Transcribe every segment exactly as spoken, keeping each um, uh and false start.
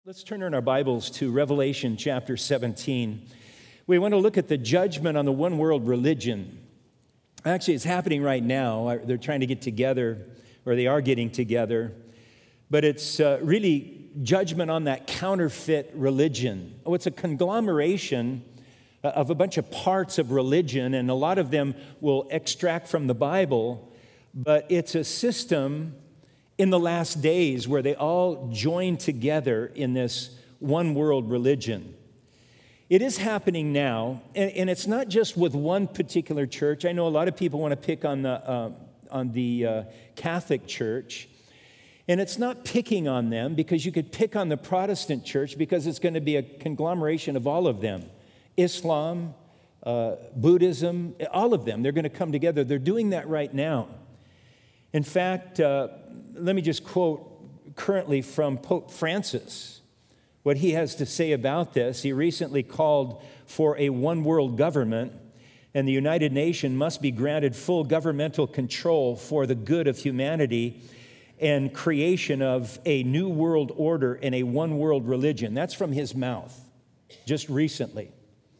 Let's turn in our Bibles to Revelation chapter seventeen. We want to look at the judgment on the one world religion. Actually, it's happening right now. They're trying to get together, or they are getting together. But it's uh, really judgment on that counterfeit religion. Oh, it's a conglomeration of a bunch of parts of religion, and a lot of them will extract from the Bible. But it's a system in the last days where they all join together in this one world religion. It is happening now, and, and it's not just with one particular church. I know a lot of people want to pick on the, uh, on the uh, Catholic Church, and it's not picking on them because you could pick on the Protestant church because it's going to be a conglomeration of all of them. Islam, uh, Buddhism, all of them, they're going to come together. They're doing that right now. In fact, uh, let me just quote currently from Pope Francis, what he has to say about this. He recently called for a one-world government, and the United Nations must be granted full governmental control for the good of humanity and creation of a new world order and a one-world religion. That's from his mouth, just recently.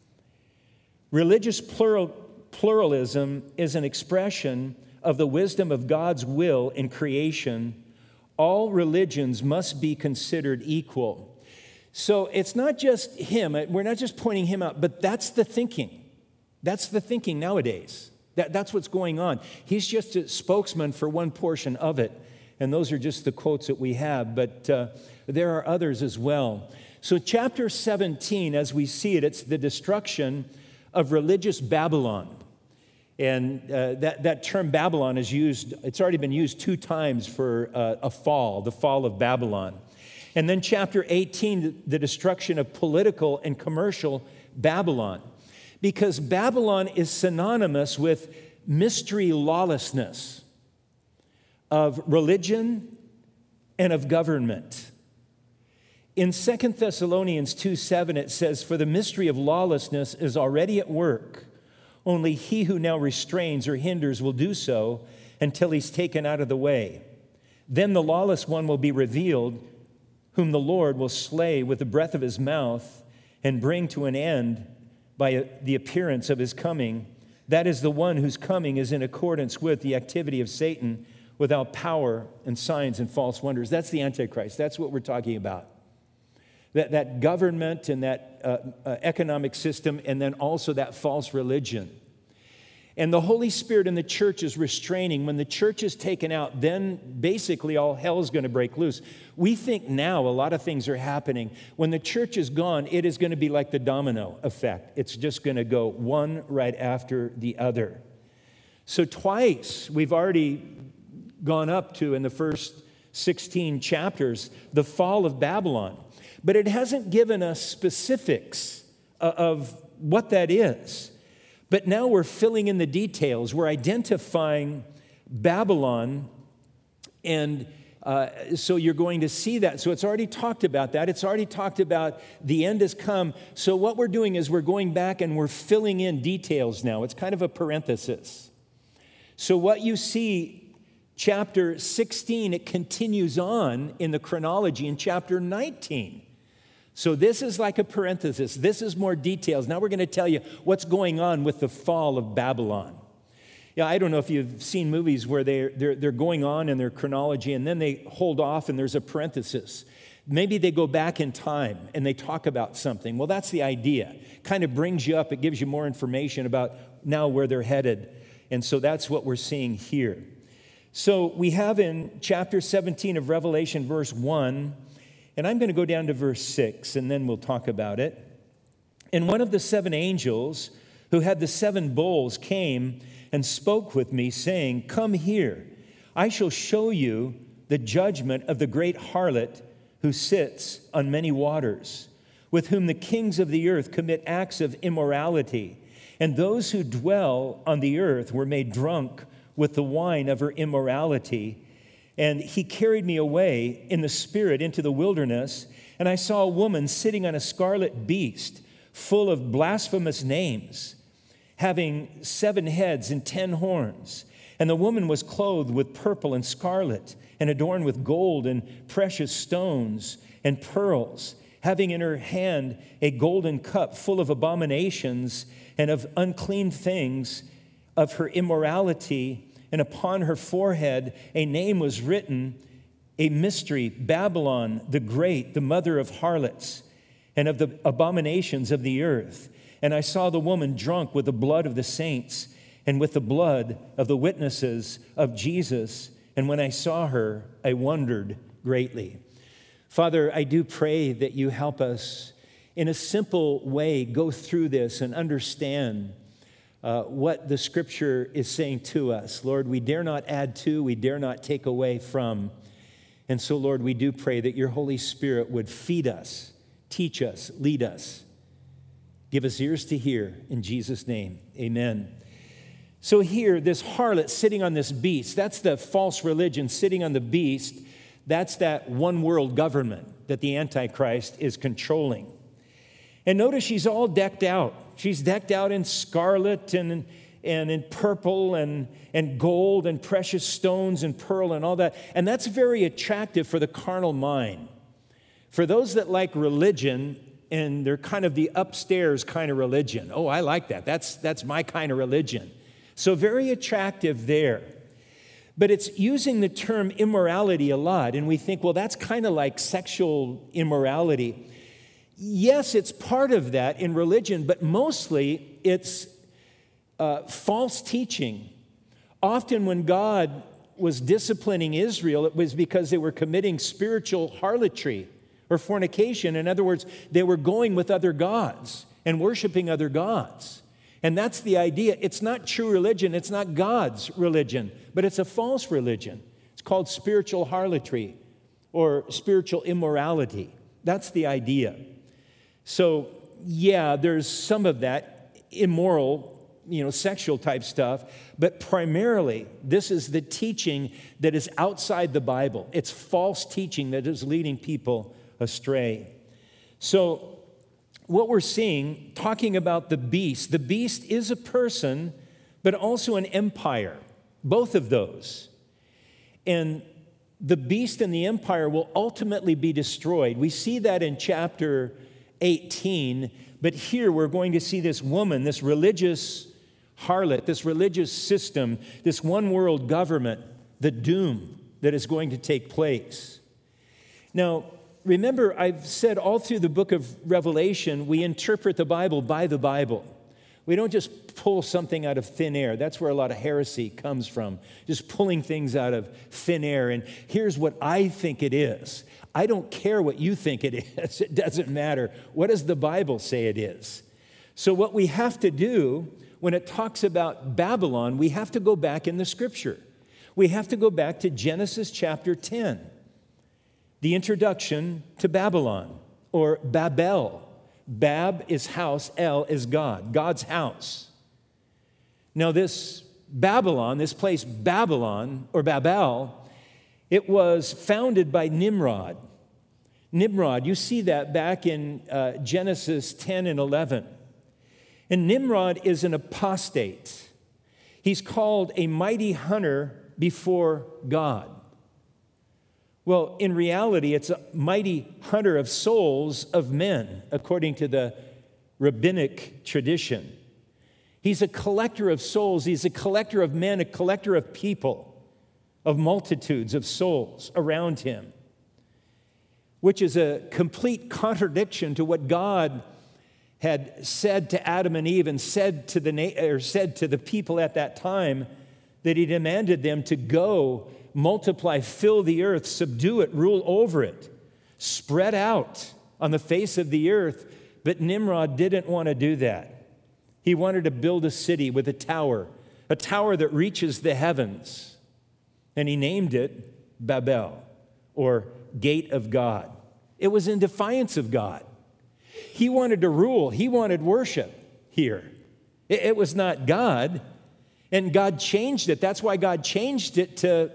Religious plural, pluralism is an expression of the wisdom of God's will in creation. All religions must be considered equal. So it's not just him. We're not just pointing him out, but that's the thinking. That's the thinking nowadays. That, that's what's going on. He's just a spokesman for one portion of it, and those are just the quotes that we have, but uh, there are others as well. So chapter seventeen, as we see it, it's the destruction of religious Babylon. And uh, that, that term Babylon is used, it's already been used two times for uh, a fall, the fall of Babylon. And then chapter eighteen, the destruction of political and commercial Babylon. Because Babylon is synonymous with mystery lawlessness of religion and of government. In Second Thessalonians two seven, it says, "For the mystery of lawlessness is already at work. Only he who now restrains or hinders will do so until he's taken out of the way. Then the lawless one will be revealed, whom the Lord will slay with the breath of his mouth and bring to an end by the appearance of his coming. That is the one whose coming is in accordance with the activity of Satan, without power and signs and false wonders." That's the Antichrist. That's what we're talking about. That, that government and that uh, uh, economic system, and then also that false religion. And the Holy Spirit in the church is restraining. When the church is taken out, then basically all hell is going to break loose. We think now a lot of things are happening. When the church is gone, it is going to be like the domino effect. It's just going to go one right after the other. So twice we've already gone up to, in the first sixteen chapters, the fall of Babylon. But it hasn't given us specifics of what that is. But now we're filling in the details. We're identifying Babylon, and uh, so you're going to see that. So it's already talked about that. It's already talked about the end has come. So what we're doing is we're going back and we're filling in details now. It's kind of a parenthesis. So what you see, chapter sixteen, it continues on in the chronology in chapter nineteen. So this is like a parenthesis. This is more details. Now we're going to tell you what's going on with the fall of Babylon. Yeah, I don't know if you've seen movies where they're, they're, they're going on in their chronology and then they hold off and there's a parenthesis. Maybe they go back in time and they talk about something. Well, that's the idea. Kind of brings you up. It gives you more information about now where they're headed. And so that's what we're seeing here. So we have in chapter seventeen of Revelation, verse one, and I'm going to go down to verse six, and then we'll talk about it. "And one of the seven angels who had the seven bowls came and spoke with me, saying, 'Come here, I shall show you the judgment of the great harlot who sits on many waters, with whom the kings of the earth commit acts of immorality. And those who dwell on the earth were made drunk with the wine of her immorality. And he carried me away in the spirit into the wilderness, and I saw a woman sitting on a scarlet beast, full of blasphemous names, having seven heads and ten horns. And the woman was clothed with purple and scarlet, and adorned with gold and precious stones and pearls, having in her hand a golden cup full of abominations and of unclean things of her immorality. And upon her forehead a name was written, a mystery, Babylon the Great, the mother of harlots and of the abominations of the earth. And I saw the woman drunk with the blood of the saints and with the blood of the witnesses of Jesus. And when I saw her, I wondered greatly. Father, I do pray that you help us in a simple way go through this and understand uh, what the Scripture is saying to us. Lord, we dare not add to, we dare not take away from. And so, Lord, we do pray that your Holy Spirit would feed us, teach us, lead us. Give us ears to hear. In Jesus' name, amen. So here, this harlot sitting on this beast, that's the false religion sitting on the beast. That's that one world government that the Antichrist is controlling. And notice she's all decked out. She's decked out in scarlet and, and in purple and, and gold and precious stones and pearl and all that. And that's very attractive for the carnal mind. For those that like religion, and they're kind of the upstairs kind of religion. Oh, I like that. That's, that's my kind of religion. So very attractive there. But it's using the term immorality a lot, and we think, well, that's kind of like sexual immorality. Yes, it's part of that in religion, but mostly it's uh, false teaching. Often when God was disciplining Israel, it was because they were committing spiritual harlotry or fornication. In other words, they were going with other gods and worshiping other gods. And that's the idea. It's not true religion. It's not God's religion, but it's a false religion. It's called spiritual harlotry or spiritual immorality. That's the idea. So, yeah, there's some of that immoral, you know, sexual type stuff, but primarily this is the teaching that is outside the Bible. It's false teaching that is leading people astray. So, what we're seeing, talking about the beast, the beast is a person, but also an empire, both of those. And the beast and the empire will ultimately be destroyed. We see that in chapter eighteen, but here we're going to see this woman, this religious harlot, this religious system, this one world government, the doom that is going to take place. Now, remember, I've said all through the book of Revelation, we interpret the Bible by the Bible. We don't just pull something out of thin air. That's where a lot of heresy comes from, just pulling things out of thin air. And here's what I think it is. I don't care what you think it is. It doesn't matter. What does the Bible say it is? So what we have to do when it talks about Babylon, we have to go back in the Scripture. We have to go back to Genesis chapter ten. The introduction to Babylon, or Babel. Bab is house, El is God, God's house. Now this Babylon, this place Babylon, or Babel, it was founded by Nimrod. Nimrod, you see that back in uh, Genesis ten and eleven. And Nimrod is an apostate. He's called a mighty hunter before God. Well, in reality, it's a mighty hunter of souls of men, according to the rabbinic tradition. He's a collector of souls. He's a collector of men, a collector of people, of multitudes of souls around him, which is a complete contradiction to what God had said to Adam and Eve and said to the na- or said to the people at that time, that he demanded them to go, multiply, fill the earth, subdue it, rule over it, spread out on the face of the earth. But Nimrod didn't want to do that. He wanted to build a city with a tower, a tower that reaches the heavens. And he named it Babel, or Gate of God. It was in defiance of God. He wanted to rule. He wanted worship here. It, it was not God. And God changed it. That's why God changed it to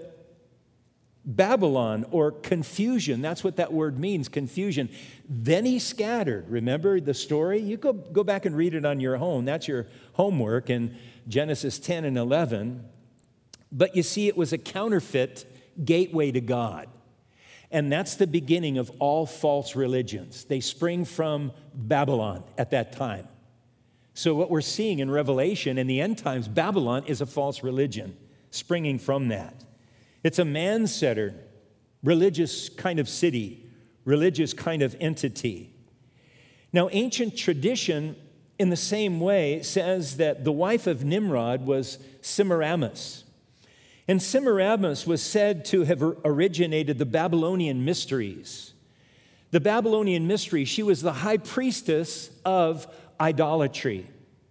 Babylon, or confusion. That's what that word means, confusion. Then he scattered. Remember the story? You go, go back and read it on your own. That's your homework in Genesis ten and eleven. But you see, it was a counterfeit gateway to God. And that's the beginning of all false religions. They spring from Babylon at that time. So what we're seeing in Revelation in the end times, Babylon is a false religion springing from that. It's a man-centered, religious kind of city, religious kind of entity. Now, ancient tradition, in the same way, says that the wife of Nimrod was Semiramis. And Semiramis was said to have originated the Babylonian mysteries. The Babylonian mystery, she was the high priestess of idolatry,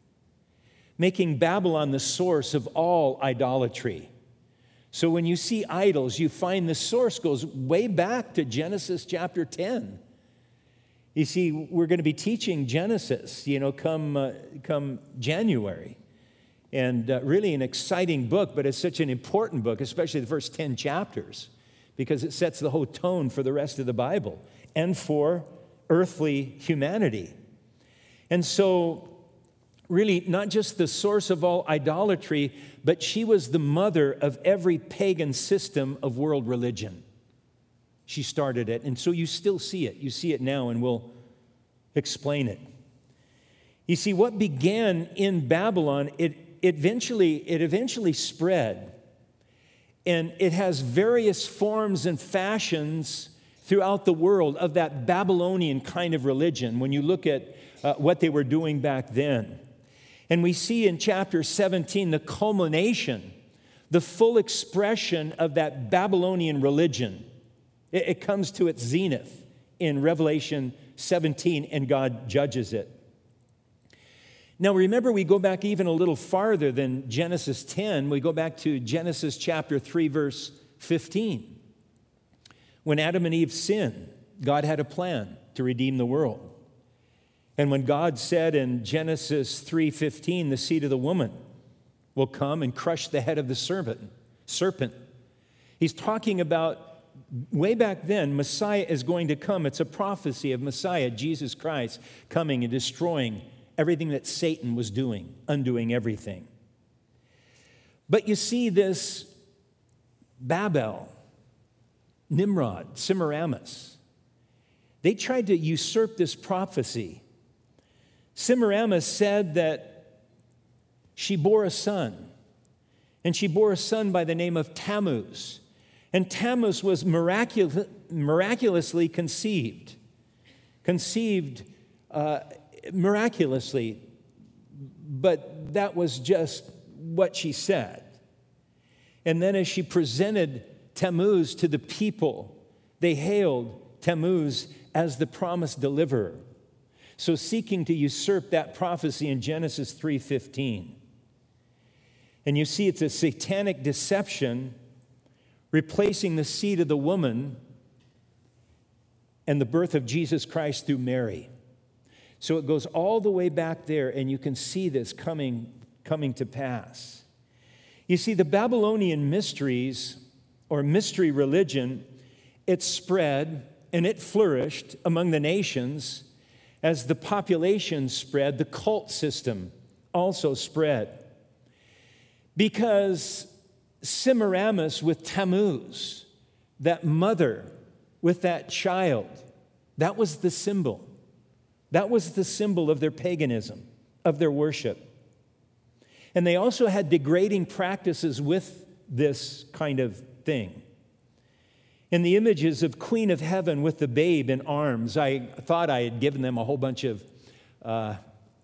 making Babylon the source of all idolatry. So when you see idols, you find the source goes way back to Genesis chapter ten. You see, we're going to be teaching Genesis, you know, come, uh, come January. And uh, really an exciting book, but it's such an important book, especially the first ten chapters, because it sets the whole tone for the rest of the Bible and for earthly humanity. And so, really, not just the source of all idolatry, but she was the mother of every pagan system of world religion. She started it, and so you still see it. You see it now, and we'll explain it. You see, what began in Babylon, it Eventually, it eventually spread, and it has various forms and fashions throughout the world of that Babylonian kind of religion when you look at uh, what they were doing back then. And we see in chapter seventeen the culmination, the full expression of that Babylonian religion. It, it comes to its zenith in Revelation seventeen, and God judges it. Now, remember, we go back even a little farther than Genesis ten. We go back to Genesis chapter three, verse fifteen. When Adam and Eve sinned, God had a plan to redeem the world. And when God said in Genesis three fifteen, the seed of the woman will come and crush the head of the serpent, serpent. He's talking about, way back then, Messiah is going to come. It's a prophecy of Messiah, Jesus Christ, coming and destroying everything that Satan was doing, undoing everything. But you see this Babel, Nimrod, Semiramis, they tried to usurp this prophecy. Semiramis said that she bore a son, and she bore a son by the name of Tammuz. And Tammuz was miraculous, miraculously conceived, conceived uh, miraculously, but that was just what she said. And then as she presented Tammuz to the people, they hailed Tammuz as the promised deliverer. So seeking to usurp that prophecy in Genesis three fifteen. And you see it's a satanic deception, replacing the seed of the woman and the birth of Jesus Christ through Mary. So it goes all the way back there, and you can see this coming, coming to pass. You see, the Babylonian mysteries, or mystery religion, it spread and it flourished among the nations. As the population spread, the cult system also spread. Because Semiramis with Tammuz, that mother with that child, that was the symbol. That was the symbol of their paganism, of their worship. And they also had degrading practices with this kind of thing. In the images of Queen of Heaven with the babe in arms, I thought I had given them a whole bunch of uh,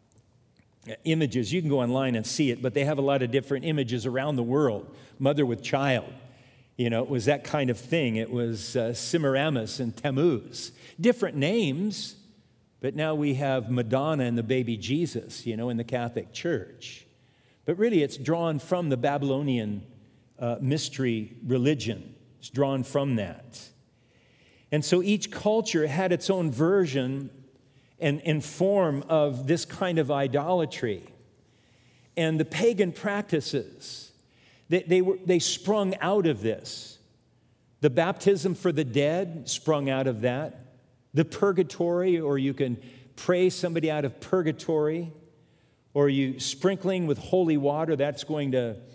images. You can go online and see it, but they have a lot of different images around the world. Mother with child. You know, it was that kind of thing. It was uh, Semiramis and Tammuz. Different names, but now we have Madonna and the baby Jesus, you know, in the Catholic Church. But really, it's drawn from the Babylonian uh, mystery religion. It's drawn from that. And so each culture had its own version and, and form of this kind of idolatry. And the pagan practices, they, they, were, they sprung out of this. The baptism for the dead sprung out of that. The purgatory, or you can pray somebody out of purgatory, or you sprinkling with holy water, that's going to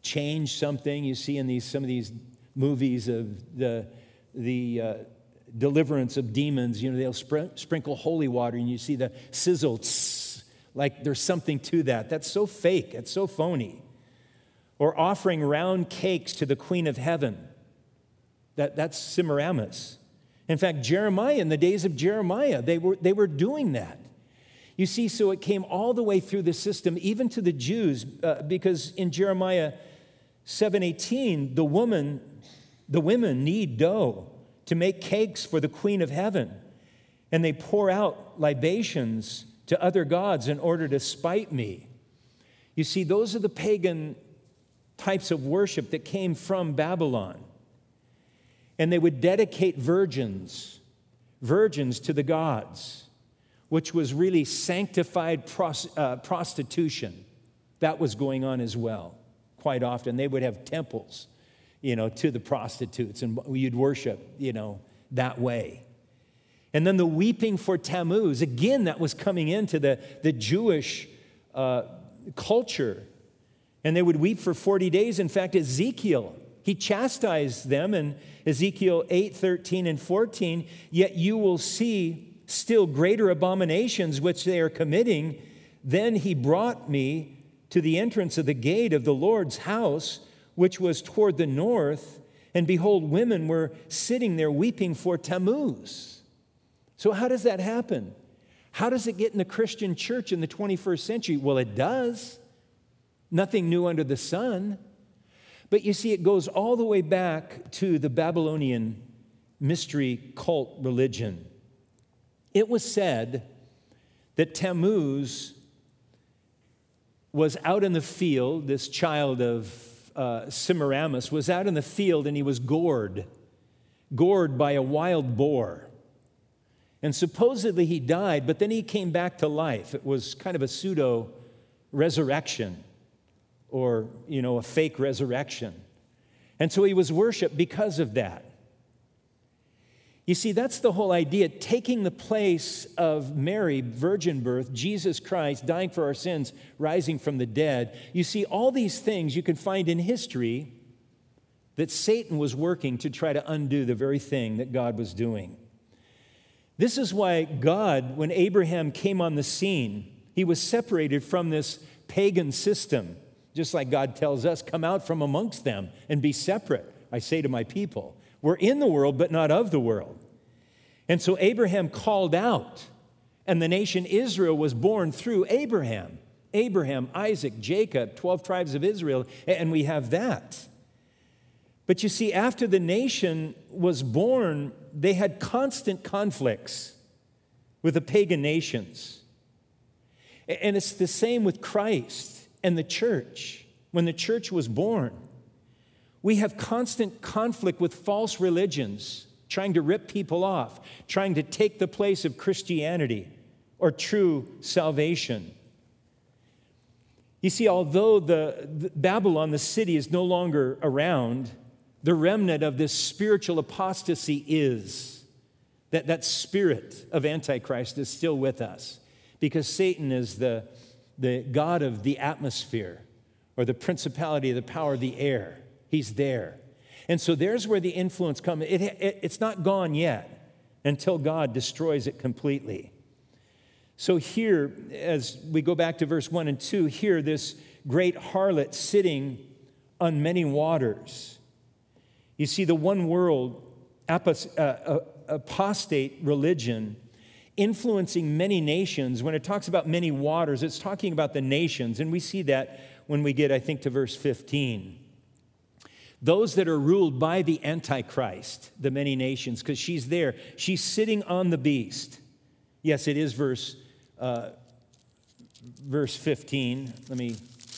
change something. You see in these some of these movies of the, the uh, deliverance of demons, you know, they'll spr- sprinkle holy water and you see the sizzle, tss, like there's something to that. That's so fake. It's so phony. Or offering round cakes to the Queen of Heaven. That, that's Semiramis. In fact, Jeremiah, in the days of Jeremiah, they were, they were doing that. You see, so it came all the way through the system, even to the Jews, uh, because in Jeremiah seven eighteen, the woman, the women need dough to make cakes for the Queen of Heaven. And they pour out libations to other gods in order to spite me. You see, those are the pagan types of worship that came from Babylon. And they would dedicate virgins, virgins to the gods, which was really sanctified pros- uh, prostitution. That was going on as well. Quite often, they would have temples, you know, to the prostitutes, and you'd worship, you know, that way. And then the weeping for Tammuz, again, that was coming into the, the Jewish uh, culture. And they would weep for forty days. In fact, Ezekiel, he chastised them in Ezekiel eight, thirteen, and fourteen, yet you will see still greater abominations which they are committing. Then he brought me to the entrance of the gate of the Lord's house, which was toward the north, and behold, women were sitting there weeping for Tammuz. So how does that happen? How does it get in the Christian church in the twenty-first century? Well, it does. Nothing new under the sun. But you see, it goes all the way back to the Babylonian mystery cult religion. It was said that Tammuz was out in the field, this child of uh, Semiramis was out in the field and he was gored, gored by a wild boar. And supposedly he died, but then he came back to life. It was kind of a pseudo-resurrection or, you know, a fake resurrection. And so he was worshiped because of that. You see, that's the whole idea, taking the place of Mary, virgin birth, Jesus Christ, dying for our sins, rising from the dead. You see, all these things you can find in history that Satan was working to try to undo the very thing that God was doing. This is why God, when Abraham came on the scene, he was separated from this pagan system, just like God tells us, come out from amongst them and be separate, I say to my people. We're in the world, but not of the world. And so Abraham called out, and the nation Israel was born through Abraham. Abraham, Isaac, Jacob, twelve tribes of Israel, and we have that. But you see, after the nation was born, they had constant conflicts with the pagan nations. And it's the same with Christ and the church. When the church was born, we have constant conflict with false religions, trying to rip people off, trying to take the place of Christianity or true salvation. You see, although the, the Babylon, the city, is no longer around, the remnant of this spiritual apostasy is. That, that spirit of Antichrist is still with us because Satan is the, the god of the atmosphere or the principality of the power of the air. He's there. And so there's where the influence comes. It, it, it's not gone yet until God destroys it completely. So here, as we go back to verse one and two, here this great harlot sitting on many waters. You see, the one world apostate religion influencing many nations. When it talks about many waters, it's talking about the nations. And we see that when we get, I think, to verse fifteen. Those that are ruled by the Antichrist, the many nations, because she's there. She's sitting on the beast. Yes, it is verse, uh, verse fifteen. Let me,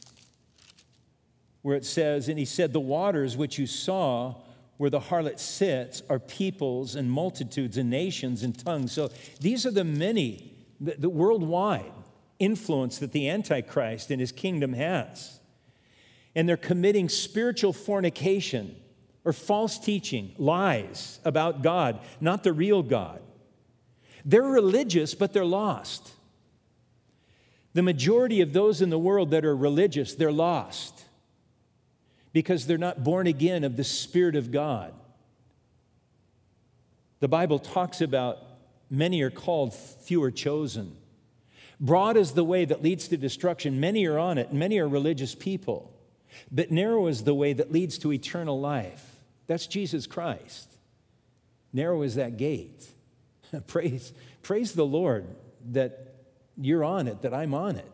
where it says, and he said, the waters which you saw where the harlot sits are peoples and multitudes and nations and tongues. So these are the many, the, the worldwide influence that the Antichrist and his kingdom has. And they're committing spiritual fornication or false teaching, lies about God, not the real God. They're religious, but they're lost. The majority of those in the world that are religious, they're lost. because they're not born again of the Spirit of God. The Bible talks about many are called, few are chosen. Broad is the way that leads to destruction. Many are on it, and many are religious people. But narrow is the way that leads to eternal life. That's Jesus Christ. Narrow is that gate. praise, praise the Lord that you're on it, that I'm on it.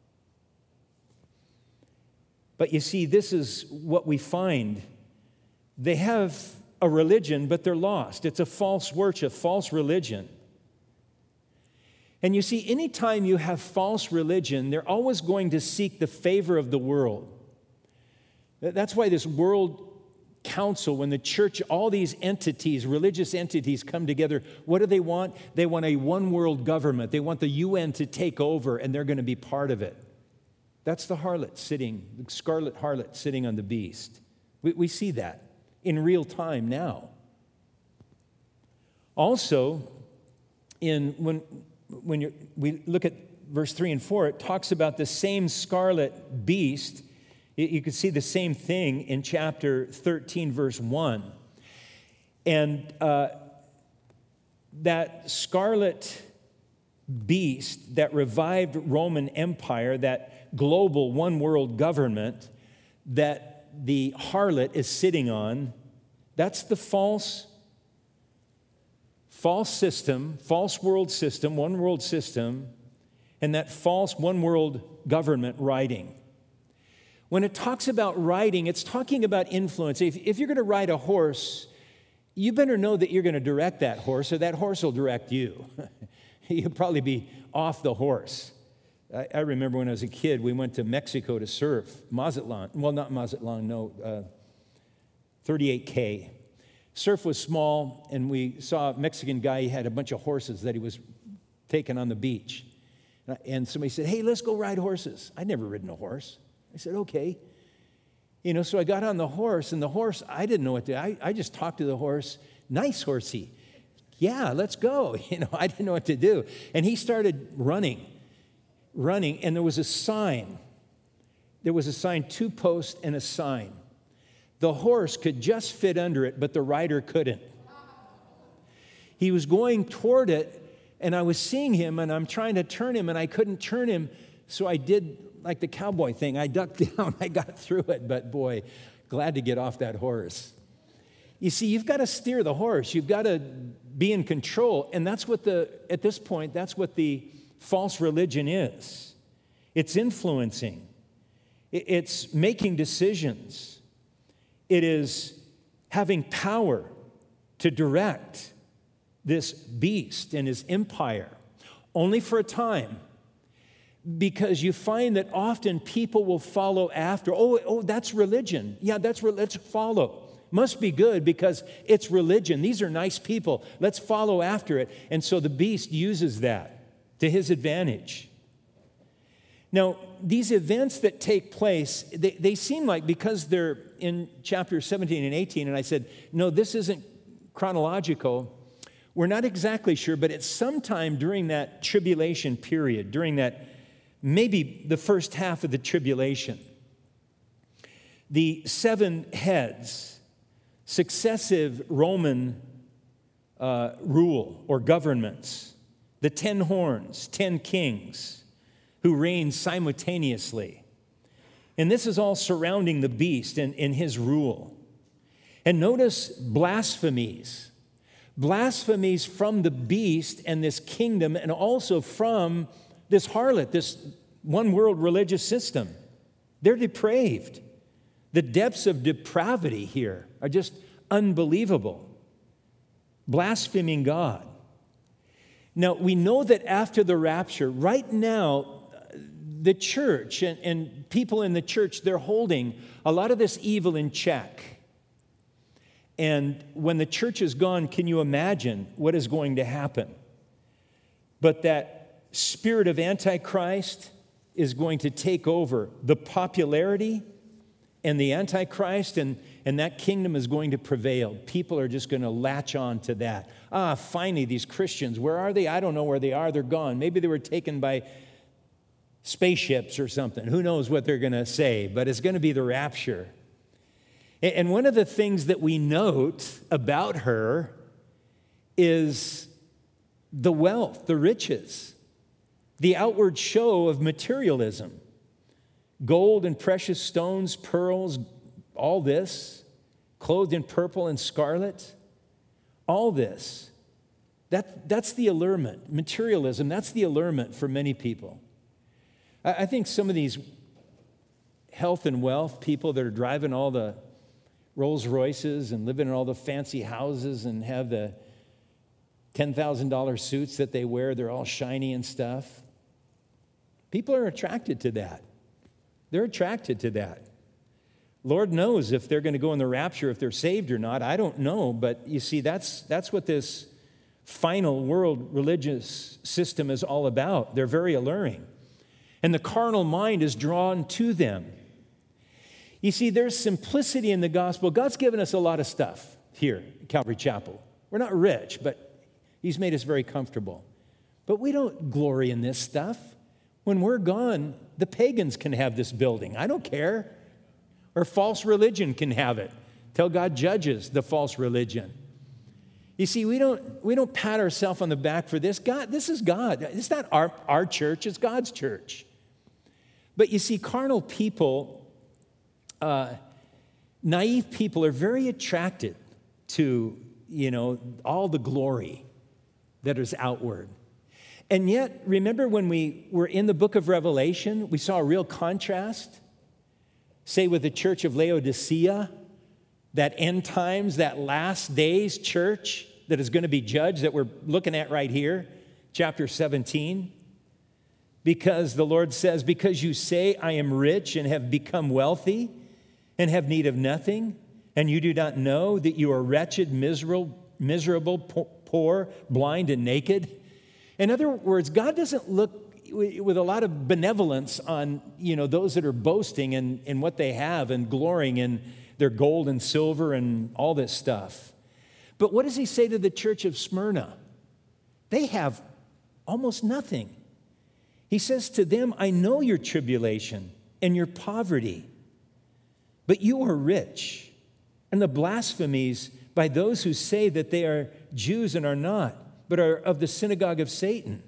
But you see, this is what we find. They have a religion, but they're lost. It's a false worship, false religion. And you see, anytime you have false religion, they're always going to seek the favor of the world. That's why this world council, when the church, all these entities, religious entities come together, what do they want? They want a one world government. They want the U N to take over, and they're going to be part of it. That's the harlot sitting, the scarlet harlot sitting on the beast. We, we see that in real time now. Also, in when when you we look at verse three and four, it talks about the same scarlet beast. You can see the same thing in chapter thirteen, verse one. And uh, that scarlet beast that revived Roman Empire, that global one world government that the harlot is sitting on, that's the false false system, false world system, one world system, and that false one world government riding. When it talks about riding, it's talking about influence. If, if you're going to ride a horse, you better know that you're going to direct that horse, or that horse will direct you. You'll probably be off the horse. I, I remember when I was a kid, we went to Mexico to surf, Mazatlan. Well, not Mazatlan, no, uh, thirty-eight K. Surf was small, and we saw a Mexican guy. He had a bunch of horses that he was taking on the beach. And somebody said, hey, let's go ride horses. I'd never ridden a horse. I said, okay. You know, so I got on the horse, and the horse, I didn't know what to do. I, I just talked to the horse, nice horsey. Yeah, let's go. You know, I didn't know what to do. And he started running, running, and there was a sign. There was a sign, two posts and a sign. The horse could just fit under it, but the rider couldn't. He was going toward it, and I was seeing him, and I'm trying to turn him, and I couldn't turn him, so I did like the cowboy thing. I ducked down, I got through it, but boy, glad to get off that horse. You see, you've got to steer the horse. You've got to be in control, and that's what the, at this point, that's what the false religion is. It's influencing. It's making decisions. It is having power to direct this beast and his empire, only for a time. Because you find that often people will follow after. Oh, oh, that's religion. Yeah, that's re- let's follow. Must be good because it's religion. These are nice people. Let's follow after it. And so the beast uses that to his advantage. Now, these events that take place, they, they seem like, because they're in chapters seventeen and eighteen, and I said, no, this isn't chronological. We're not exactly sure, but it's sometime during that tribulation period, during that maybe the first half of the tribulation. The seven heads, successive Roman uh, rule or governments, the ten horns, ten kings who reign simultaneously. And this is all surrounding the beast and, and his rule. And notice blasphemies. Blasphemies from the beast and this kingdom, and also from this harlot, this one world religious system. They're depraved. The depths of depravity here are just unbelievable. Blaspheming God. Now, we know that after the rapture, right now, the church and, and people in the church, they're holding a lot of this evil in check. And when the church is gone, can you imagine what is going to happen? But that spirit of Antichrist is going to take over the popularity, and the Antichrist and, and that kingdom is going to prevail. People are just going to latch on to that. Ah, finally, these Christians, where are they? I don't know where they are. They're gone. Maybe they were taken by spaceships or something. Who knows what they're going to say, but it's going to be the rapture. And one of the things that we note about her is the wealth, the riches, the outward show of materialism. Gold and precious stones, pearls, all this, clothed in purple and scarlet, all this. That, that's the allurement. Materialism, that's the allurement for many people. I, I think some of these health and wealth people that are driving all the Rolls Royces and living in all the fancy houses and have the ten thousand dollars suits that they wear, they're all shiny and stuff. People are attracted to that. They're attracted to that. Lord knows if they're going to go in the rapture, if they're saved or not. I don't know, but you see, that's, that's what this final world religious system is all about. They're very alluring. And the carnal mind is drawn to them. You see, there's simplicity in the gospel. God's given us a lot of stuff here at Calvary Chapel. We're not rich, but He's made us very comfortable. But we don't glory in this stuff. When we're gone, the pagans can have this building. I don't care. Or false religion can have it till God judges the false religion. You see, we don't, we don't pat ourselves on the back for this. God, this is God. It's not our, our church, it's God's church. But you see, carnal people, uh, naive people are very attracted to, you know, all the glory that is outward. And yet, remember when we were in the book of Revelation, we saw a real contrast, say with the church of Laodicea, that end times, that last days church that is going to be judged that we're looking at right here, chapter seventeen. Because the Lord says, because you say, I am rich and have become wealthy and have need of nothing, and you do not know that you are wretched, miserable, miserable, poor, blind, and naked. In other words, God doesn't look with a lot of benevolence on, you know, those that are boasting in, in what they have and glorying in their gold and silver and all this stuff. But what does He say to the church of Smyrna? They have almost nothing. He says to them, I know your tribulation and your poverty, but you are rich. And the blasphemies by those who say that they are Jews and are not, but are of the synagogue of Satan.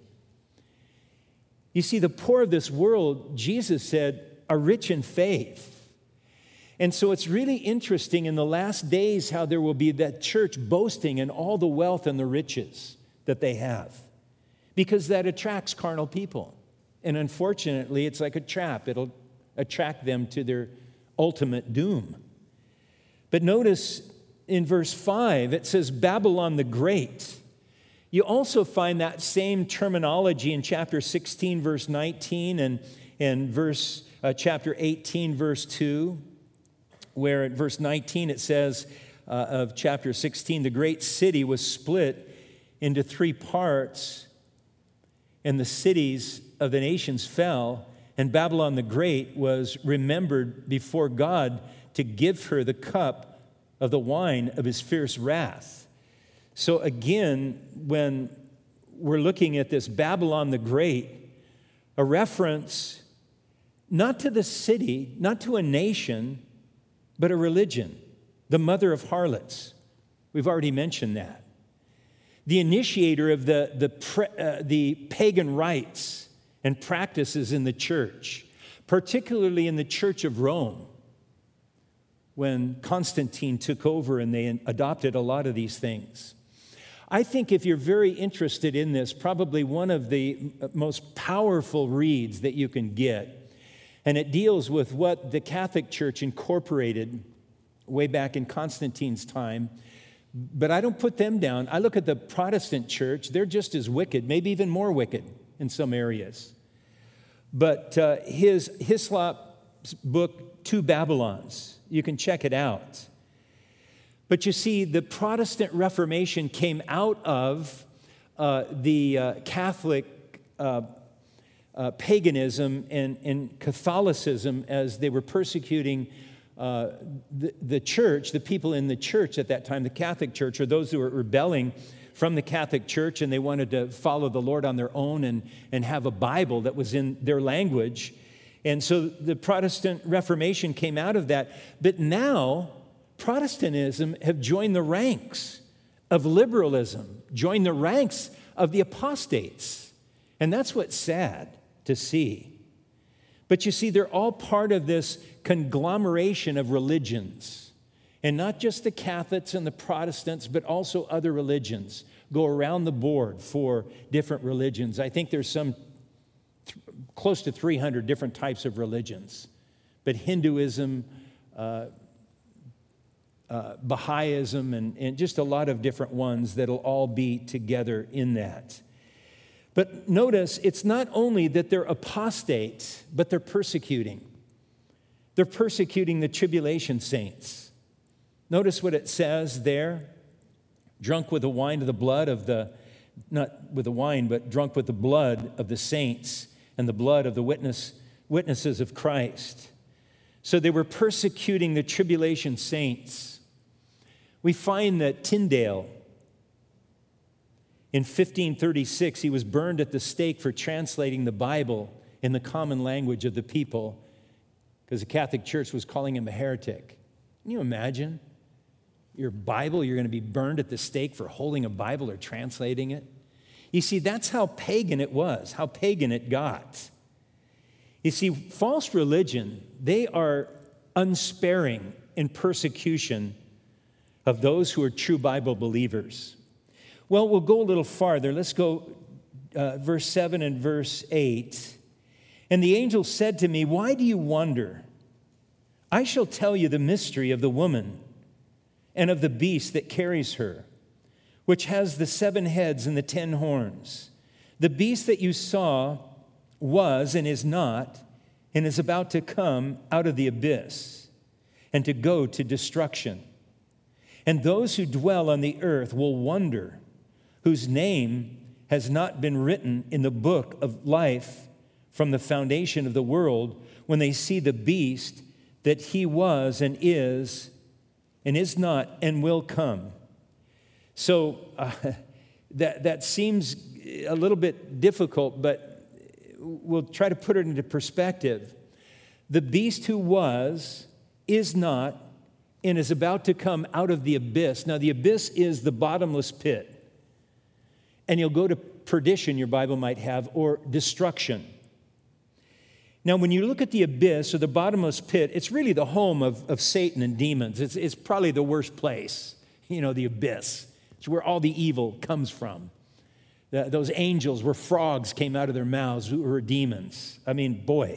You see, the poor of this world, Jesus said, are rich in faith. And so it's really interesting in the last days how there will be that church boasting in all the wealth and the riches that they have, because that attracts carnal people. And unfortunately, it's like a trap. It'll attract them to their ultimate doom. But notice in verse five, it says Babylon the Great. You also find that same terminology in chapter sixteen, verse nineteen, and, and verse, uh, chapter eighteen, verse two, where at verse nineteen it says uh, of chapter sixteen, the great city was split into three parts, and the cities of the nations fell, and Babylon the Great was remembered before God to give her the cup of the wine of His fierce wrath. So again, when we're looking at this Babylon the Great, a reference not to the city, not to a nation, but a religion, the mother of harlots. We've already mentioned that. The initiator of the, the, pre, uh, the pagan rites and practices in the church, particularly in the Church of Rome, when Constantine took over and they adopted a lot of these things. I think if you're very interested in this, probably one of the most powerful reads that you can get, and it deals with what the Catholic Church incorporated way back in Constantine's time, but I don't put them down. I look at the Protestant church. They're just as wicked, maybe even more wicked in some areas. But uh, his Hislop's book, Two Babylons, you can check it out. But you see, the Protestant Reformation came out of uh, the uh, Catholic uh, uh, paganism and, and Catholicism as they were persecuting uh, the, the church, the people in the church at that time, the Catholic Church, or those who were rebelling from the Catholic Church, and they wanted to follow the Lord on their own and, and have a Bible that was in their language. And so the Protestant Reformation came out of that. But now, Protestantism have joined the ranks of liberalism, joined the ranks of the apostates. And that's what's sad to see. But you see, they're all part of this conglomeration of religions. And not just the Catholics and the Protestants, but also other religions go around the board for different religions. I think there's some th- close to three hundred different types of religions. But Hinduism, uh, uh, Baha'ism, and, and just a lot of different ones that'll all be together in that. But notice, it's not only that they're apostates, but they're persecuting. They're persecuting the tribulation saints. Notice what it says there. Drunk with the wine of the blood of the, not with the wine, but drunk with the blood of the saints and the blood of the witness, witnesses of Christ. So they were persecuting the tribulation saints. We find that Tyndale, in fifteen thirty-six, he was burned at the stake for translating the Bible in the common language of the people because the Catholic Church was calling him a heretic. Can you imagine? Your Bible, you're going to be burned at the stake for holding a Bible or translating it? You see, that's how pagan it was, how pagan it got. You see, false religion, they are unsparing in persecution of those who are true Bible believers. Well, we'll go a little farther. Let's go uh, verse seven and verse eight. And the angel said to me, "Why do you wonder? I shall tell you the mystery of the woman and of the beast that carries her, which has the seven heads and the ten horns. The beast that you saw was and is not, and is about to come out of the abyss, and to go to destruction. And those who dwell on the earth will wonder, whose name has not been written in the book of life from the foundation of the world, when they see the beast that he was and is, and is not, and will come." So uh, that, that seems a little bit difficult, but we'll try to put it into perspective. The beast who was, is not, and is about to come out of the abyss. Now, the abyss is the bottomless pit. And you'll go to perdition, your Bible might have, or destruction. Now, when you look at the abyss or the bottomless pit, it's really the home of, of Satan and demons. It's, it's probably the worst place, you know, the abyss. It's where all the evil comes from. The, those angels where frogs came out of their mouths who were demons. I mean, boy,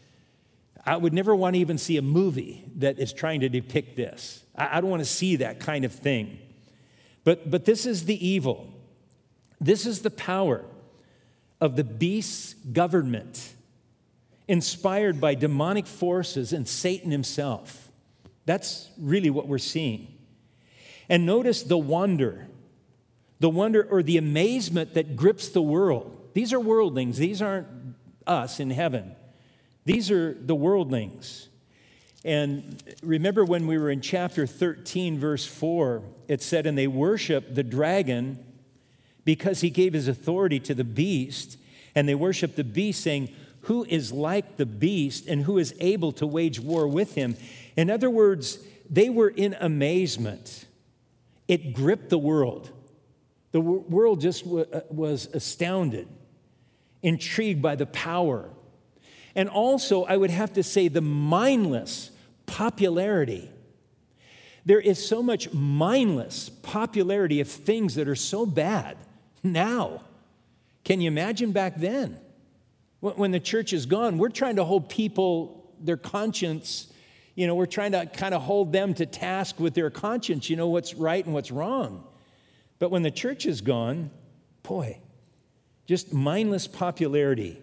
I would never want to even see a movie that is trying to depict this. I, I don't want to see that kind of thing. But, but this is the evil. This is the power of the beast's government, inspired by demonic forces and Satan himself. That's really what we're seeing. And notice the wonder, the wonder or the amazement that grips the world. These are worldlings. These aren't us in heaven. These are the worldlings. And remember when we were in chapter thirteen, verse four, it said, "And they worship the dragon because he gave his authority to the beast. And they worship the beast, saying, 'Who is like the beast and who is able to wage war with him?'" In other words, they were in amazement. It gripped the world. The world just was astounded, intrigued by the power. And also, I would have to say, the mindless popularity. There is so much mindless popularity of things that are so bad now. Can you imagine back then? When the church is gone, we're trying to hold people, their conscience, you know, we're trying to kind of hold them to task with their conscience, you know, what's right and what's wrong. But when the church is gone, boy, just mindless popularity.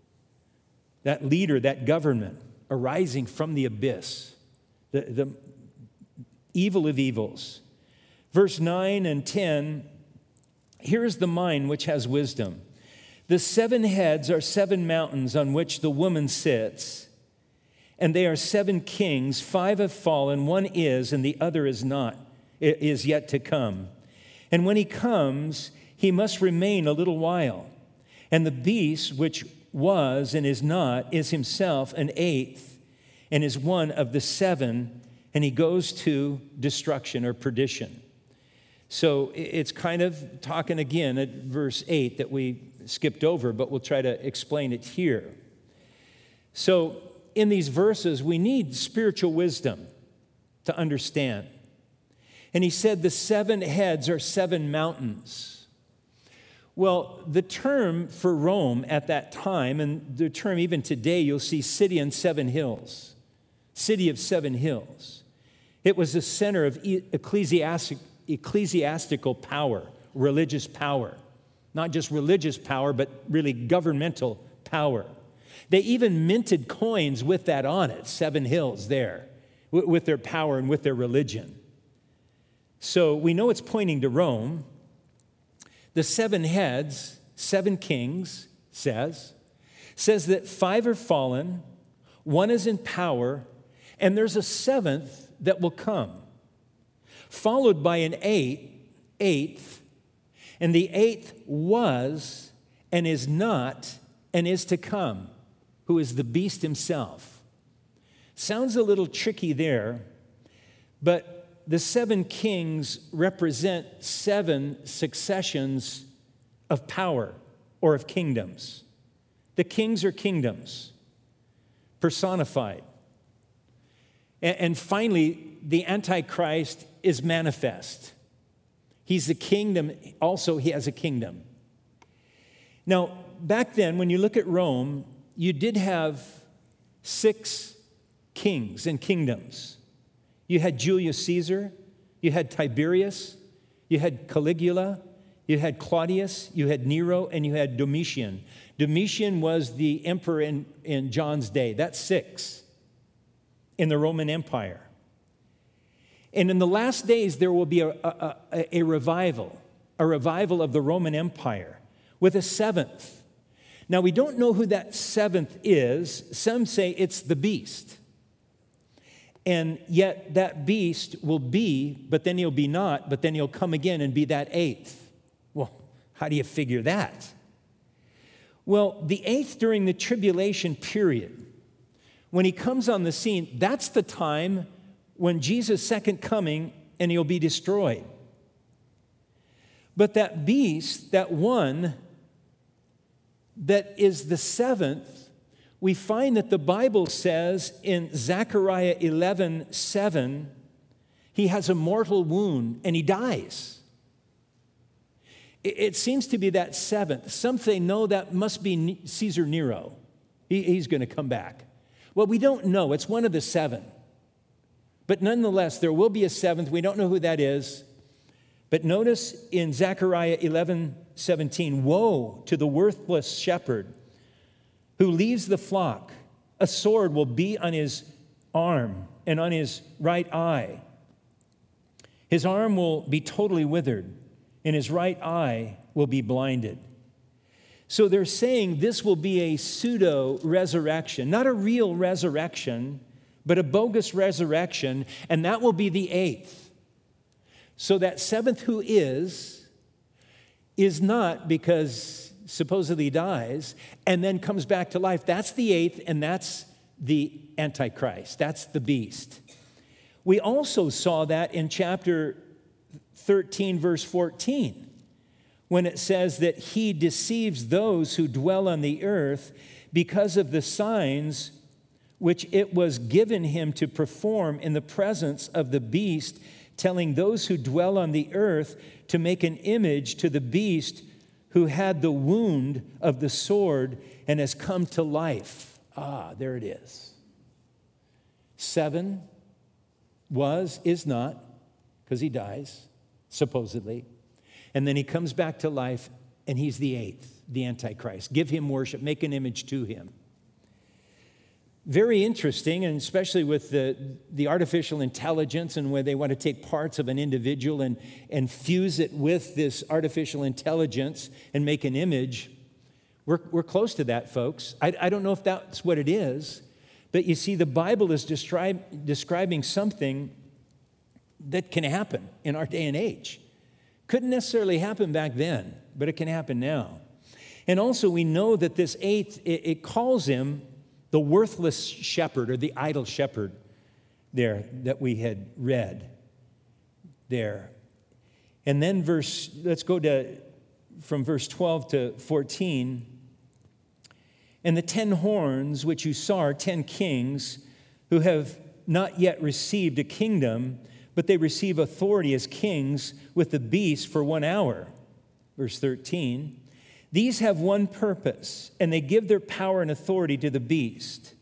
That leader, that government arising from the abyss, the, the evil of evils. Verse nine and ten, here is the mind which has wisdom. The seven heads are seven mountains on which the woman sits, and they are seven kings. Five have fallen, one is, and the other is not, is yet to come. And when he comes, he must remain a little while. And the beast, which was and is not, is himself an eighth, and is one of the seven, and he goes to destruction or perdition. So it's kind of talking again at verse eight that we skipped over, but we'll try to explain it here. So in these verses, we need spiritual wisdom to understand. And he said the seven heads are seven mountains. Well, the term for Rome at that time, and the term even today, you'll see city on seven hills, city of seven hills. It was the center of ecclesiastic, ecclesiastical power, religious power. Not just religious power, but really governmental power. They even minted coins with that on it, seven hills there, with their power and with their religion. So we know it's pointing to Rome. The seven heads, seven kings, says, says that five are fallen, one is in power, and there's a seventh that will come, followed by an eighth, eighth, and the eighth was and is not and is to come, who is the beast himself. Sounds a little tricky there, but the seven kings represent seven successions of power or of kingdoms. The kings are kingdoms personified. And finally, the Antichrist is manifest. He's the kingdom, also he has a kingdom. Now, back then, when you look at Rome, you did have six kings and kingdoms. You had Julius Caesar, you had Tiberius, you had Caligula, you had Claudius, you had Nero, and you had Domitian. Domitian was the emperor in, in John's day. That's six in the Roman Empire. And in the last days, there will be a, a, a, a revival, a revival of the Roman Empire with a seventh. Now, we don't know who that seventh is. Some say it's the beast. And yet that beast will be, but then he'll be not, but then he'll come again and be that eighth. Well, how do you figure that? Well, the eighth during the tribulation period, when he comes on the scene, that's the time when Jesus' second coming and he'll be destroyed. But that beast, that one that is the seventh, we find that the Bible says in Zechariah eleven seven, he has a mortal wound and he dies. It seems to be that seventh. Some say, no, that must be Caesar Nero. He, he's going to come back. Well, we don't know. It's one of the seven. But nonetheless, there will be a seventh. We don't know who that is. But notice in Zechariah eleven seventeen, woe to the worthless shepherd who leaves the flock. A sword will be on his arm and on his right eye. His arm will be totally withered, and his right eye will be blinded. So they're saying this will be a pseudo-resurrection, not a real resurrection, but a bogus resurrection, and that will be the eighth. So that seventh who is, is not because supposedly dies, and then comes back to life. That's the eighth, and that's the Antichrist. That's the beast. We also saw that in chapter thirteen, verse fourteen, when it says that he deceives those who dwell on the earth because of the signs which it was given him to perform in the presence of the beast, telling those who dwell on the earth to make an image to the beast who had the wound of the sword and has come to life. Ah, there it is. Seven was, is not, because he dies, supposedly. And then he comes back to life, and he's the eighth, the Antichrist. Give him worship, make an image to him. Very interesting, and especially with the, the artificial intelligence and where they want to take parts of an individual and, and fuse it with this artificial intelligence and make an image. We're, we're close to that, folks. I, I don't know if that's what it is, but you see, the Bible is describe, describing something that can happen in our day and age. Couldn't necessarily happen back then, but it can happen now. And also, we know that this eighth, it, it calls him the worthless shepherd or the idle shepherd. there that we had read there. And then verse, let's go to from verse twelve to fourteen. And the ten horns which you saw are ten kings who have not yet received a kingdom, but they receive authority as kings with the beast for one hour. Verse thirteen. These have one purpose, and they give their power and authority to the beast.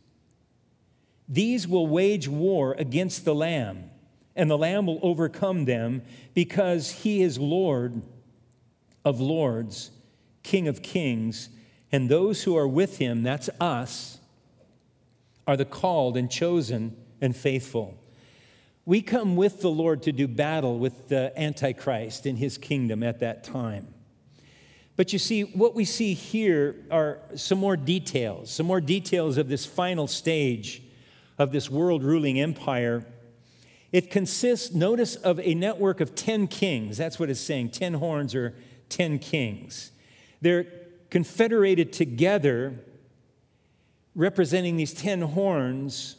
These will wage war against the Lamb, and the Lamb will overcome them, because he is Lord of lords, King of kings, and those who are with him, that's us, are the called and chosen and faithful. We come with the Lord to do battle with the Antichrist in his kingdom at that time. But you see, what we see here are some more details, some more details of this final stage of this world-ruling empire. It consists, notice, of a network of ten kings. That's what it's saying. Ten horns are ten kings. They're confederated together, representing these ten horns,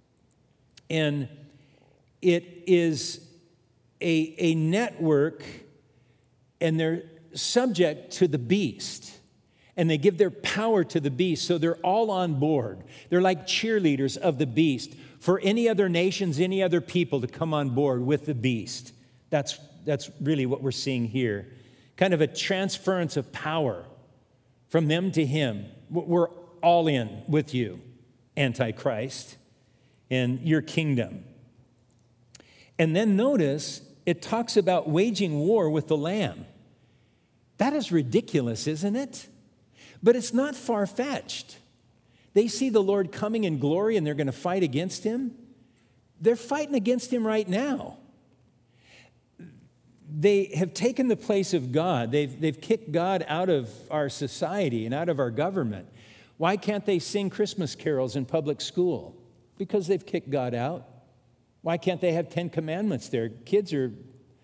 and it is a, a network, and they're subject to the beast, and they give their power to the beast, so they're all on board. They're like cheerleaders of the beast for any other nations, any other people to come on board with the beast. That's, that's really what we're seeing here. Kind of a transference of power from them to him. We're all in with you, Antichrist, and your kingdom. And then notice, it talks about waging war with the Lamb. That is ridiculous, isn't it? But it's not far-fetched. They see the Lord coming in glory and they're going to fight against him. They're fighting against him right now. They have taken the place of God. They've, they've kicked God out of our society and out of our government. Why can't they sing Christmas carols in public school? Because they've kicked God out. Why can't they have Ten Commandments there? Kids are...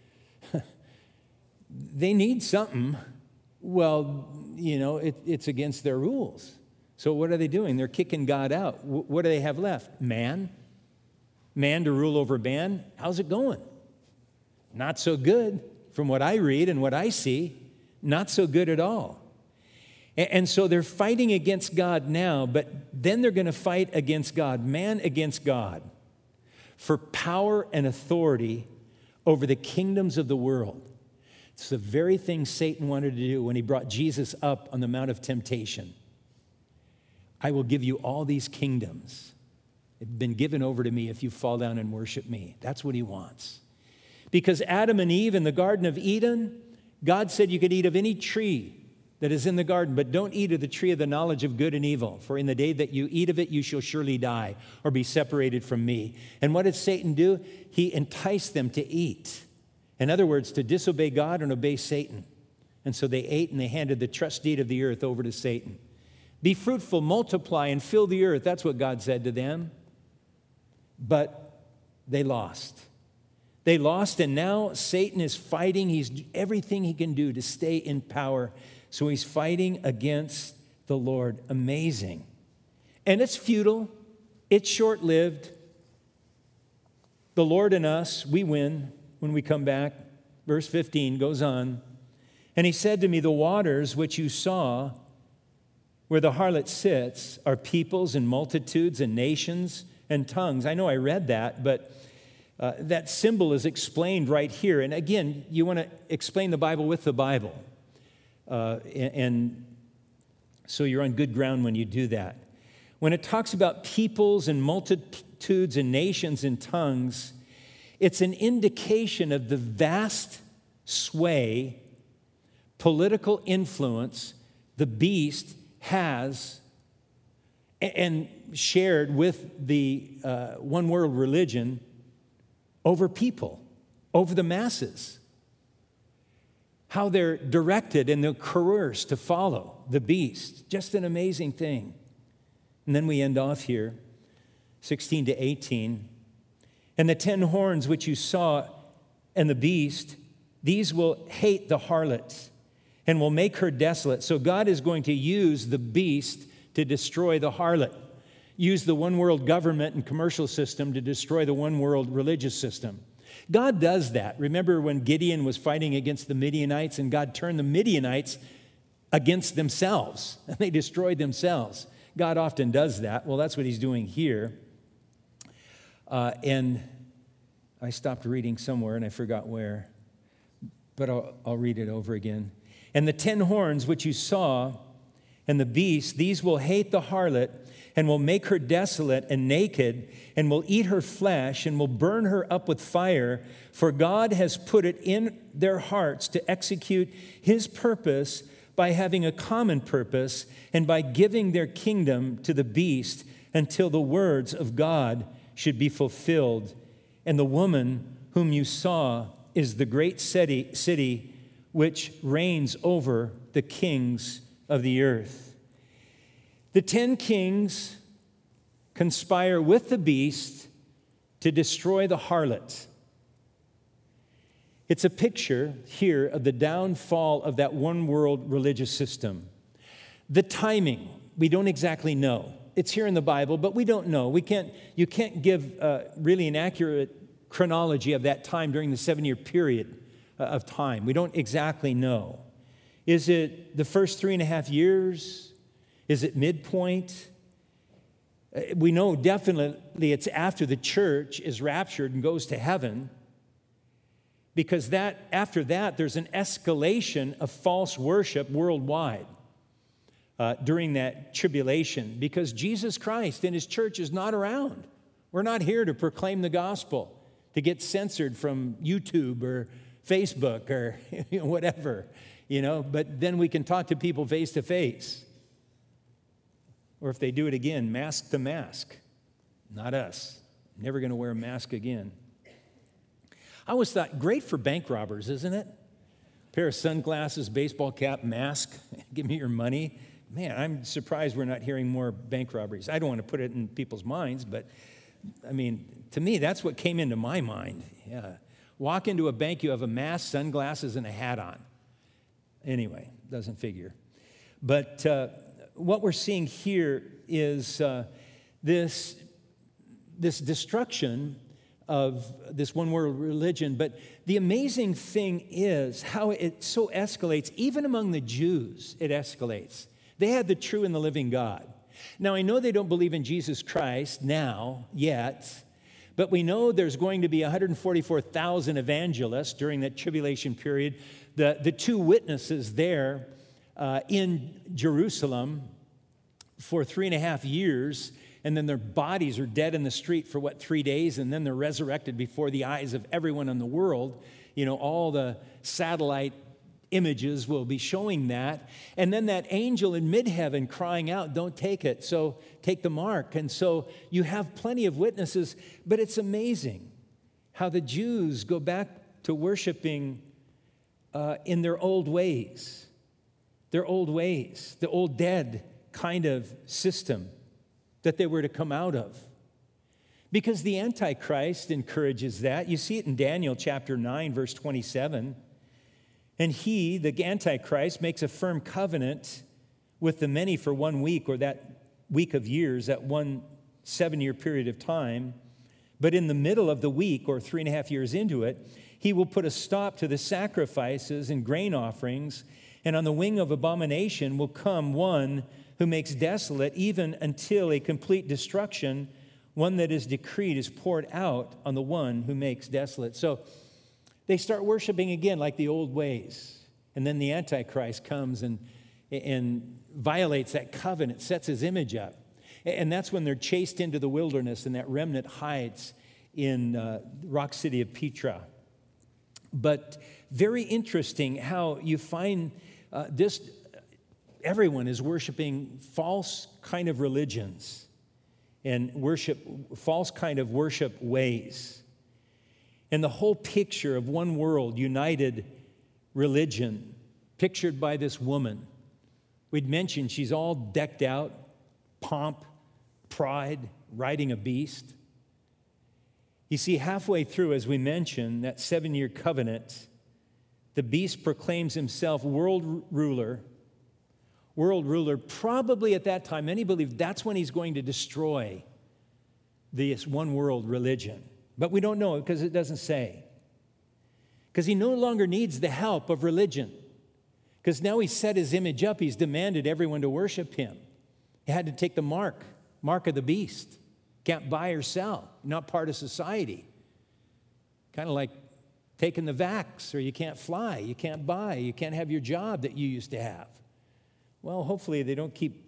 They need something. Well, you know, it, it's against their rules. So what are they doing? They're kicking God out. W- what do they have left? Man? Man to rule over man? How's it going? Not so good from what I read and what I see. Not so good at all. And, and so they're fighting against God now, but then they're going to fight against God, man against God, for power and authority over the kingdoms of the world. It's the very thing Satan wanted to do when he brought Jesus up on the Mount of Temptation. I will give you all these kingdoms. They've been given over to me if you fall down and worship me. That's what he wants. Because Adam and Eve in the Garden of Eden, God said you could eat of any tree that is in the garden, but don't eat of the tree of the knowledge of good and evil. For in the day that you eat of it, you shall surely die or be separated from me. And what did Satan do? He enticed them to eat. In other words, to disobey God and obey Satan. And so they ate and they handed the trust deed of the earth over to Satan. Be fruitful, multiply, and fill the earth. That's what God said to them. But they lost. They lost, and now Satan is fighting. He's everything he can do to stay in power. So he's fighting against the Lord. Amazing. And it's futile. It's short-lived. The Lord and us, we win. When we come back, verse fifteen goes on, and he said to me, the waters which you saw where the harlot sits are peoples and multitudes and nations and tongues. I know I read that, but uh, that symbol is explained right here. And again, you want to explain the Bible with the Bible. Uh, and, and so you're on good ground when you do that. When it talks about peoples and multitudes and nations and tongues, it's an indication of the vast sway, political influence the beast has and shared with the uh, one world religion over people, over the masses. How they're directed and they're coerced to follow the beast. Just an amazing thing. And then we end off here, sixteen to eighteen. And the ten horns which you saw and the beast, these will hate the harlot and will make her desolate. So God is going to use the beast to destroy the harlot. use the one world government and commercial system to destroy the one world religious system. God does that. Remember when Gideon was fighting against the Midianites and God turned the Midianites against themselves and they destroyed themselves. God often does that. Well, that's what he's doing here. Uh, and I stopped reading somewhere and I forgot where, but I'll, I'll read it over again. And the ten horns which you saw and the beast, these will hate the harlot and will make her desolate and naked and will eat her flesh and will burn her up with fire. For God has put it in their hearts to execute his purpose by having a common purpose and by giving their kingdom to the beast until the words of God should be fulfilled. And the woman whom you saw is the great city, city which reigns over the kings of the earth. The ten kings conspire with the beast to destroy the harlot. It's a picture here of the downfall of that one world religious system. The timing, we don't exactly know. It's here in the Bible, but we don't know. We can't, you can't give uh, really an accurate chronology of that time during the seven-year period uh, of time. We don't exactly know. Is it the first three and a half years? Is it midpoint? Uh, we know definitely it's after the church is raptured and goes to heaven. Because that after that, there's an escalation of false worship worldwide uh, during that tribulation. Because Jesus Christ and his church is not around. We're not here to proclaim the gospel, to get censored from YouTube or Facebook or you know, whatever, you know. But then we can talk to people face to face. Or if they do it again, mask to mask. Not us. Never going to wear a mask again. I always thought, great for bank robbers, isn't it? Pair of sunglasses, baseball cap, mask, give me your money. Man, I'm surprised we're not hearing more bank robberies. I don't want to put it in people's minds, but I mean, to me, that's what came into my mind. Yeah. Walk into a bank, you have a mask, sunglasses, and a hat on. Anyway, doesn't figure. But uh, what we're seeing here is uh, this, this destruction of this one world religion. But the amazing thing is how it so escalates. Even among the Jews, it escalates. They had the true and the living God. Now, I know they don't believe in Jesus Christ now, yet, but we know there's going to be one hundred forty-four thousand evangelists during that tribulation period. The, the two witnesses there uh, in Jerusalem for three and a half years, and then their bodies are dead in the street for, what, three days, and then they're resurrected before the eyes of everyone in the world. You know, all the satellite images will be showing that. And then that angel in mid-heaven crying out, don't take it, so take the mark. And so you have plenty of witnesses, but it's amazing how the Jews go back to worshiping uh, in their old ways, their old ways, the old dead kind of system that they were to come out of. Because the Antichrist encourages that. You see it in Daniel chapter nine, verse twenty-seven. And he, the Antichrist, makes a firm covenant with the many for one week, or that week of years, that one seven-year period of time. But in the middle of the week, or three and a half years into it, he will put a stop to the sacrifices and grain offerings, and on the wing of abomination will come one who makes desolate, even until a complete destruction, one that is decreed is poured out on the one who makes desolate. So they start worshiping again like the old ways. And then the Antichrist comes and, and violates that covenant, sets his image up. And that's when they're chased into the wilderness and that remnant hides in uh, the rock city of Petra. But very interesting how you find uh, this. Everyone is worshiping false kind of religions and worship false kind of worship ways. And the whole picture of one world, united religion, pictured by this woman. We'd mentioned she's all decked out, pomp, pride, riding a beast. You see, halfway through, as we mentioned, that seven-year covenant, the beast proclaims himself world ruler, world ruler, probably at that time, many believe that's when he's going to destroy this one world religion. But we don't know because it doesn't say. Because he no longer needs the help of religion. Because now he's set his image up, he's demanded everyone to worship him. He had to take the mark, mark of the beast. Can't buy or sell, not part of society. Kind of like taking the vax, or you can't fly, you can't buy, you can't have your job that you used to have. Well, hopefully they don't keep,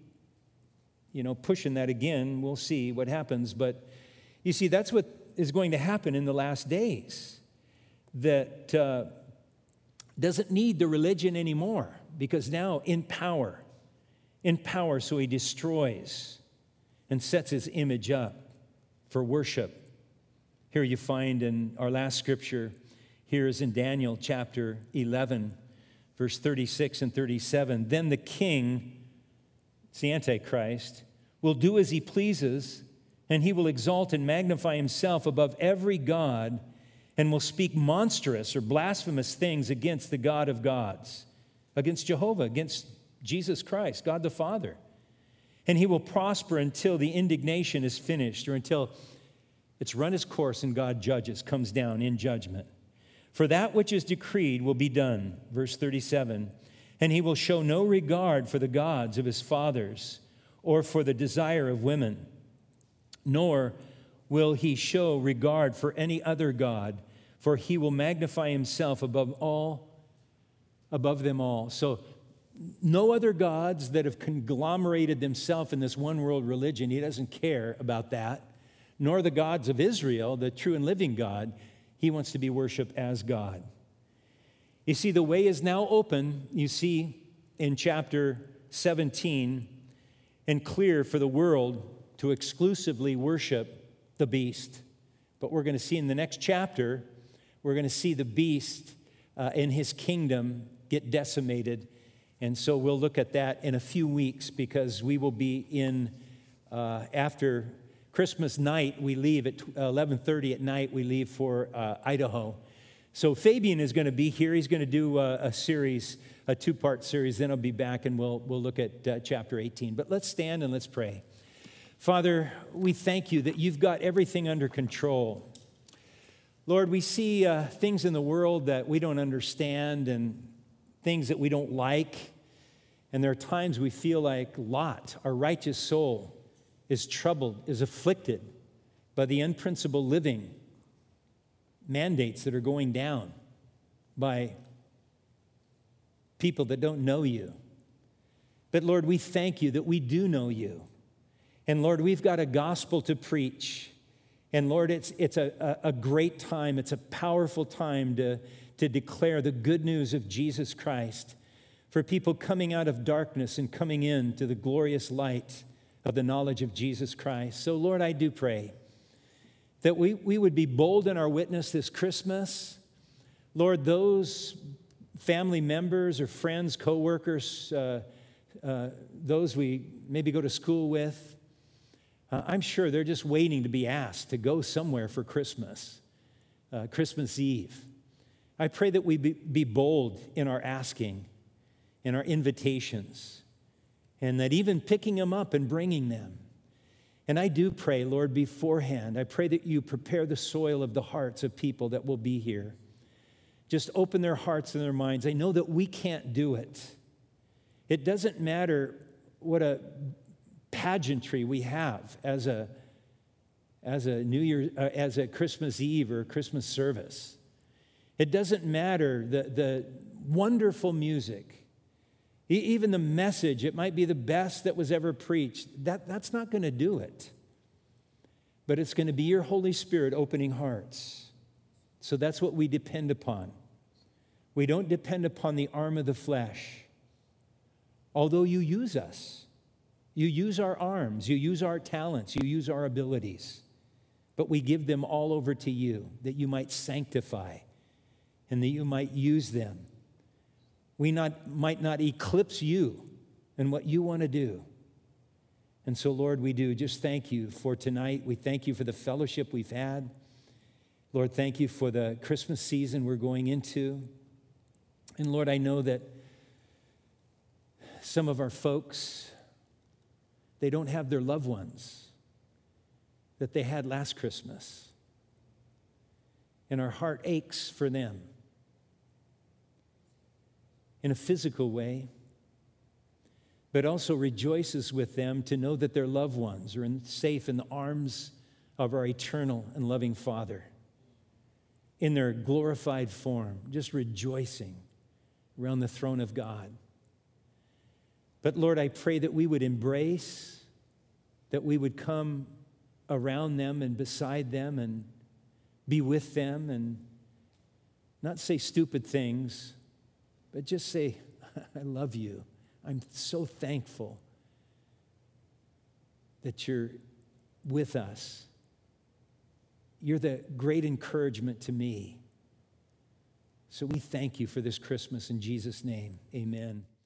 you know, pushing that again. We'll see what happens. But you see, that's what is going to happen in the last days. That uh, doesn't need the religion anymore, because now in power, in power, so he destroys and sets his image up for worship. Here you find in our last scripture, here is in Daniel chapter eleven, verse thirty-six and thirty-seven. Then the king, it's the Antichrist, will do as he pleases, and he will exalt and magnify himself above every god, and will speak monstrous or blasphemous things against the God of gods, against Jehovah, against Jesus Christ, God the Father. And he will prosper until the indignation is finished, or until it's run its course and God judges, comes down in judgment. For that which is decreed will be done, verse thirty-seven, and he will show no regard for the gods of his fathers, or for the desire of women, nor will he show regard for any other god, for he will magnify himself above all, above them all. So no other gods that have conglomerated themselves in this one world religion. He doesn't care about that. Nor the gods of Israel, the true and living God. He wants to be worshiped as God. You see, the way is now open, you see, in chapter seventeen, and clear for the world to exclusively worship the beast. But we're going to see in the next chapter, we're going to see the beast uh, and his kingdom get decimated. And so we'll look at that in a few weeks, because we will be in, uh, after Christmas night, we leave at eleven thirty at night, we leave for uh, Idaho. So Fabian is going to be here. He's going to do a, a series, a two-part series. Then I'll be back and we'll, we'll look at uh, chapter eighteen. But let's stand and let's pray. Father, we thank you that you've got everything under control. Lord, we see uh, things in the world that we don't understand and things that we don't like. And there are times we feel like Lot, our righteous soul, is troubled, is afflicted by the unprincipled living mandates that are going down by people that don't know you. But Lord, we thank you that we do know you. And Lord, we've got a gospel to preach. And Lord, it's, it's a, a great time. It's a powerful time to, to declare the good news of Jesus Christ for people coming out of darkness and coming in to the glorious light of the knowledge of Jesus Christ. So Lord, I do pray that we, we would be bold in our witness this Christmas. Lord, those family members or friends, co-workers, uh, uh, those we maybe go to school with, Uh, I'm sure they're just waiting to be asked to go somewhere for Christmas, uh, Christmas Eve. I pray that we be, be bold in our asking, in our invitations, and that even picking them up and bringing them. And I do pray, Lord, beforehand, I pray that you prepare the soil of the hearts of people that will be here. Just open their hearts and their minds. I know that we can't do it. It doesn't matter what a pageantry we have as a as a New Year, uh, as a Christmas Eve or a Christmas service. It doesn't matter the the wonderful music, e- even the message. It might be the best that was ever preached. That that's not going to do it. But it's going to be your Holy Spirit opening hearts. So that's what we depend upon. We don't depend upon the arm of the flesh, although you use us. You use our arms, you use our talents, you use our abilities, but we give them all over to you that you might sanctify and that you might use them. We not, might not eclipse you and what you want to do. And so, Lord, we do just thank you for tonight. We thank you for the fellowship we've had. Lord, thank you for the Christmas season we're going into. And Lord, I know that Some of our folks, they don't have their loved ones that they had last Christmas. And our heart aches for them in a physical way, but also rejoices with them to know that their loved ones are in, safe in the arms of our eternal and loving Father in their glorified form, just rejoicing around the throne of God. But Lord, I pray that we would embrace, that we would come around them and beside them and be with them and not say stupid things, but just say, I love you. I'm so thankful that you're with us. You're the great encouragement to me. So we thank you for this Christmas in Jesus' name. Amen.